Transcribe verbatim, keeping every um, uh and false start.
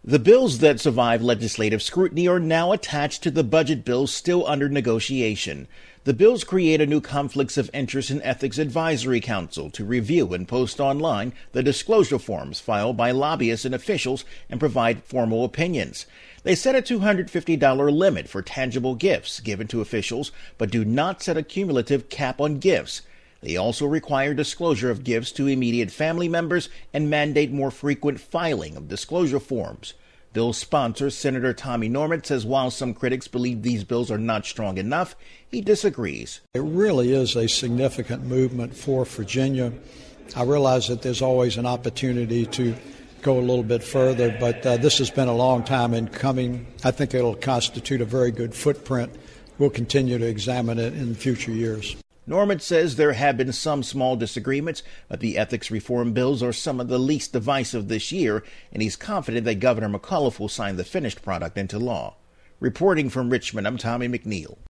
The bills that survived legislative scrutiny are now attached to the budget bills still under negotiation. The bills create a new Conflicts of Interest and Ethics Advisory Council to review and post online the disclosure forms filed by lobbyists and officials and provide formal opinions. They set a two hundred fifty dollars limit for tangible gifts given to officials, but do not set a cumulative cap on gifts. They also require disclosure of gifts to immediate family members and mandate more frequent filing of disclosure forms. Bill's sponsor, Senator Tommy Norment, says while some critics believe these bills are not strong enough, he disagrees. It really is a significant movement for Virginia. I realize that there's always an opportunity to go a little bit further, but uh, this has been a long time in coming. I think it'll constitute a very good footprint. We'll continue to examine it in future years. Norman says there have been some small disagreements, but the ethics reform bills are some of the least divisive this year, and he's confident that Governor McAuliffe will sign the finished product into law. Reporting from Richmond, I'm Tommy McNeil.